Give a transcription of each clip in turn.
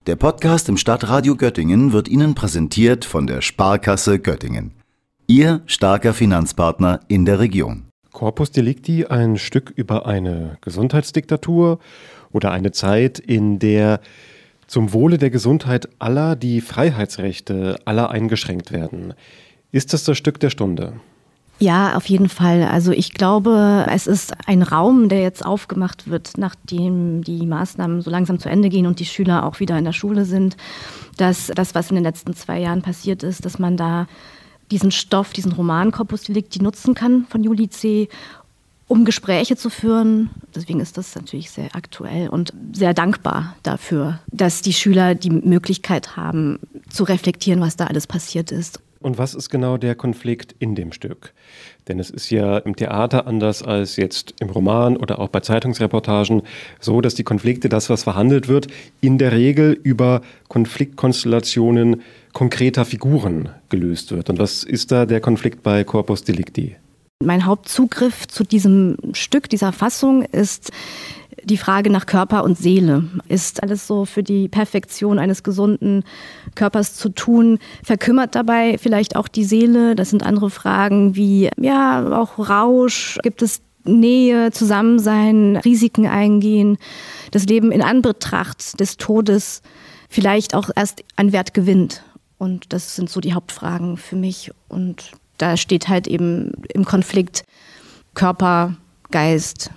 Der Podcast im Stadtradio Göttingen wird Ihnen präsentiert von der Sparkasse Göttingen. Ihr starker Finanzpartner in der Region. Corpus Delicti, ein Stück über eine Gesundheitsdiktatur oder eine Zeit, in der zum Wohle der Gesundheit aller die Freiheitsrechte aller eingeschränkt werden. Ist das Stück der Stunde? Ja, auf jeden Fall. Also ich glaube, es ist ein Raum, der jetzt aufgemacht wird, nachdem die Maßnahmen so langsam zu Ende gehen und die Schüler auch wieder in der Schule sind, dass das, was in den letzten 2 Jahren passiert ist, dass man da diesen Stoff, diesen Roman Corpus Delicti nutzen kann von Julie C., um Gespräche zu führen. Deswegen ist das natürlich sehr aktuell und sehr dankbar dafür, dass die Schüler die Möglichkeit haben, zu reflektieren, was da alles passiert ist. Und was ist genau der Konflikt in dem Stück? Denn es ist ja im Theater anders als jetzt im Roman oder auch bei Zeitungsreportagen so, dass die Konflikte, das, was verhandelt wird, in der Regel über Konfliktkonstellationen konkreter Figuren gelöst wird. Und was ist da der Konflikt bei Corpus Delicti? Mein Hauptzugriff zu diesem Stück, dieser Fassung, ist die Frage nach Körper und Seele. Ist alles so für die Perfektion eines gesunden Körpers zu tun? Verkümmert dabei vielleicht auch die Seele? Das sind andere Fragen wie, ja, auch Rausch. Gibt es Nähe, Zusammensein, Risiken eingehen? Das Leben in Anbetracht des Todes vielleicht auch erst an Wert gewinnt. Und das sind so die Hauptfragen für mich. Und da steht halt eben im Konflikt Körper, Geist,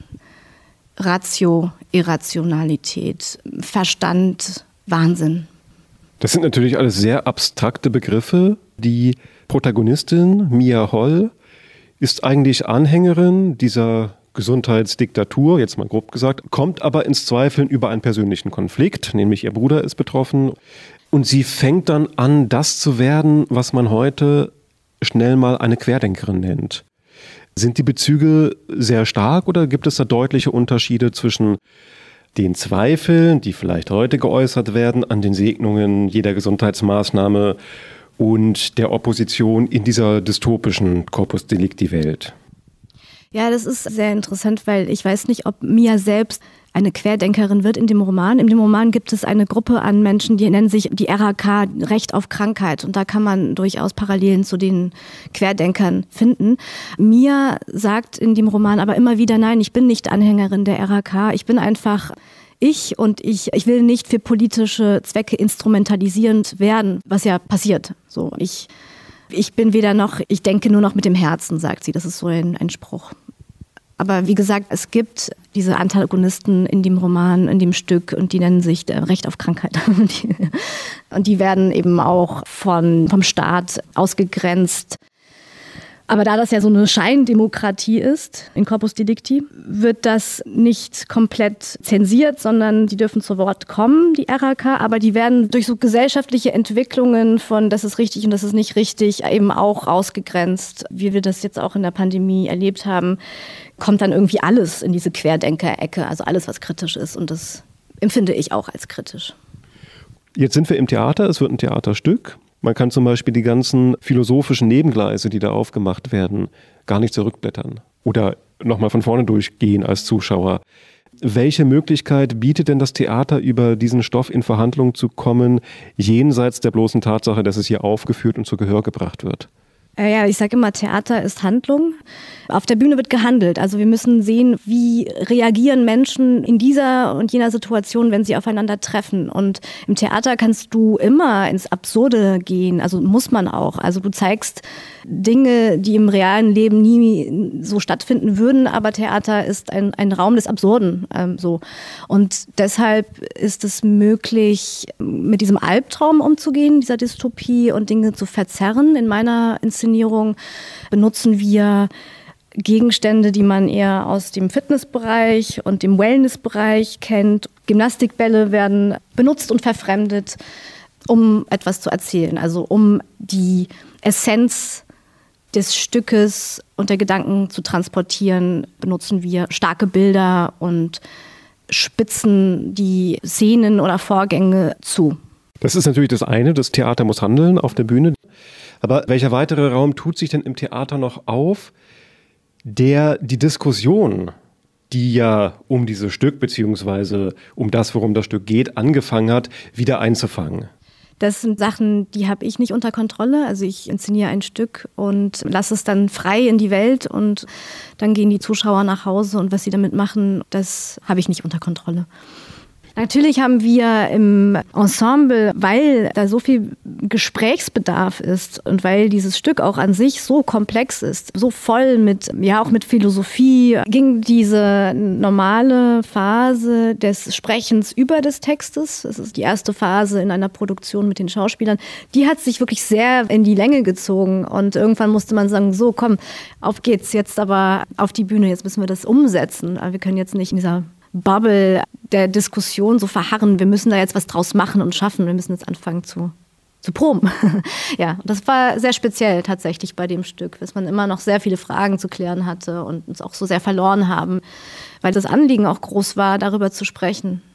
Ratio, Irrationalität, Verstand, Wahnsinn. Das sind natürlich alles sehr abstrakte Begriffe. Die Protagonistin, Mia Holl, ist eigentlich Anhängerin dieser Gesundheitsdiktatur, jetzt mal grob gesagt, kommt aber ins Zweifeln über einen persönlichen Konflikt, nämlich ihr Bruder ist betroffen. Und sie fängt dann an, das zu werden, was man heute schnell mal eine Querdenkerin nennt. Sind die Bezüge sehr stark oder gibt es da deutliche Unterschiede zwischen den Zweifeln, die vielleicht heute geäußert werden, an den Segnungen jeder Gesundheitsmaßnahme und der Opposition in dieser dystopischen Corpus Delicti-Welt? Ja, das ist sehr interessant, weil ich weiß nicht, ob Mia selbst eine Querdenkerin wird in dem Roman. In dem Roman gibt es eine Gruppe an Menschen, die nennen sich die RAK, Recht auf Krankheit. Und da kann man durchaus Parallelen zu den Querdenkern finden. Mia sagt in dem Roman aber immer wieder, nein, ich bin nicht Anhängerin der RAK. Ich bin einfach ich und ich will nicht für politische Zwecke instrumentalisierend werden, was ja passiert. So, ich bin weder noch, ich denke nur noch mit dem Herzen, sagt sie. Das ist so ein Spruch. Aber wie gesagt, es gibt diese Antagonisten in dem Roman, in dem Stück und die nennen sich Recht auf Krankheit. Und die werden eben auch vom Staat ausgegrenzt. Aber da das ja so eine Scheindemokratie ist in Corpus Delicti, wird das nicht komplett zensiert, sondern die dürfen zu Wort kommen, die RAK, aber die werden durch so gesellschaftliche Entwicklungen von das ist richtig und das ist nicht richtig eben auch ausgegrenzt, wie wir das jetzt auch in der Pandemie erlebt haben, kommt dann irgendwie alles in diese Querdenker-Ecke, also alles, was kritisch ist und das empfinde ich auch als kritisch. Jetzt sind wir im Theater, es wird ein Theaterstück. Man kann zum Beispiel die ganzen philosophischen Nebengleise, die da aufgemacht werden, gar nicht zurückblättern oder nochmal von vorne durchgehen als Zuschauer. Welche Möglichkeit bietet denn das Theater, über diesen Stoff in Verhandlungen zu kommen, jenseits der bloßen Tatsache, dass es hier aufgeführt und zu Gehör gebracht wird? Ja, ich sage immer, Theater ist Handlung. Auf der Bühne wird gehandelt. Also wir müssen sehen, wie reagieren Menschen in dieser und jener Situation, wenn sie aufeinander treffen. Und im Theater kannst du immer ins Absurde gehen. Also muss man auch. Also du zeigst Dinge, die im realen Leben nie so stattfinden würden. Aber Theater ist ein Raum des Absurden. So. Und deshalb ist es möglich, mit diesem Albtraum umzugehen, dieser Dystopie und Dinge zu verzerren. In meiner Inszenierung benutzen wir Gegenstände, die man eher aus dem Fitnessbereich und dem Wellnessbereich kennt. Gymnastikbälle werden benutzt und verfremdet, um etwas zu erzählen. Also um die Essenz des Stückes und der Gedanken zu transportieren, benutzen wir starke Bilder und spitzen die Szenen oder Vorgänge zu. Das ist natürlich das eine, das Theater muss handeln auf der Bühne. Aber welcher weitere Raum tut sich denn im Theater noch auf, der die Diskussion, die ja um dieses Stück beziehungsweise um das, worum das Stück geht, angefangen hat, wieder einzufangen? Das sind Sachen, die habe ich nicht unter Kontrolle. Also ich inszeniere ein Stück und lasse es dann frei in die Welt und dann gehen die Zuschauer nach Hause und was sie damit machen, das habe ich nicht unter Kontrolle. Natürlich haben wir im Ensemble, weil da so viel Gesprächsbedarf ist und weil dieses Stück auch an sich so komplex ist, so voll mit, ja auch mit Philosophie, ging diese normale Phase des Sprechens über des Textes, das ist die erste Phase in einer Produktion mit den Schauspielern, die hat sich wirklich sehr in die Länge gezogen und irgendwann musste man sagen, so komm, auf geht's jetzt aber auf die Bühne, jetzt müssen wir das umsetzen, wir können jetzt nicht in dieser Bubble der Diskussion so verharren. Wir müssen da jetzt was draus machen und schaffen. Wir müssen jetzt anfangen zu proben. Ja, das war sehr speziell tatsächlich bei dem Stück, dass man immer noch sehr viele Fragen zu klären hatte und uns auch so sehr verloren haben, weil das Anliegen auch groß war, darüber zu sprechen.